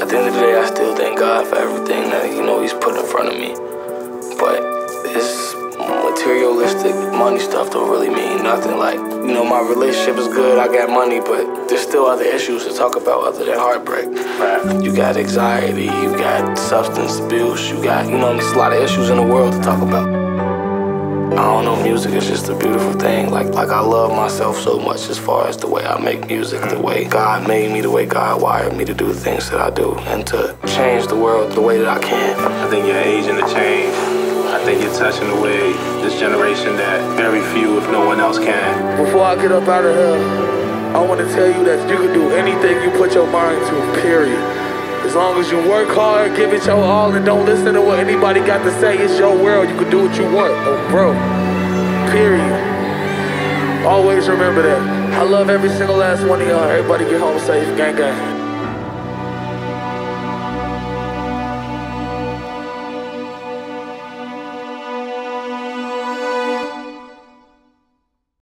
At the end of the day, I still thank God for everything that, He's put in front of me. But this materialistic money stuff don't really mean nothing. Like, my relationship is good, I got money, but there's still other issues to talk about other than heartbreak. Right. You got anxiety, you got substance abuse, you got, there's a lot of issues in the world to talk about. I don't know, music is just a beautiful thing. Like I love myself so much as far as the way I make music, the way God made me, the way God wired me to do the things that I do, and to change the world the way that I can. I think you're aging to change. I think you're touching the way this generation that very few, if no one else, can. Before I get up out of here, I want to tell you that you can do anything you put your mind to, period. As long as you work hard, give it your all, and don't listen to what anybody got to say. It's your world. You can do what you want. Oh, bro. Period. Always remember that. I love every single last one of y'all. Everybody get home safe. Gang, gang.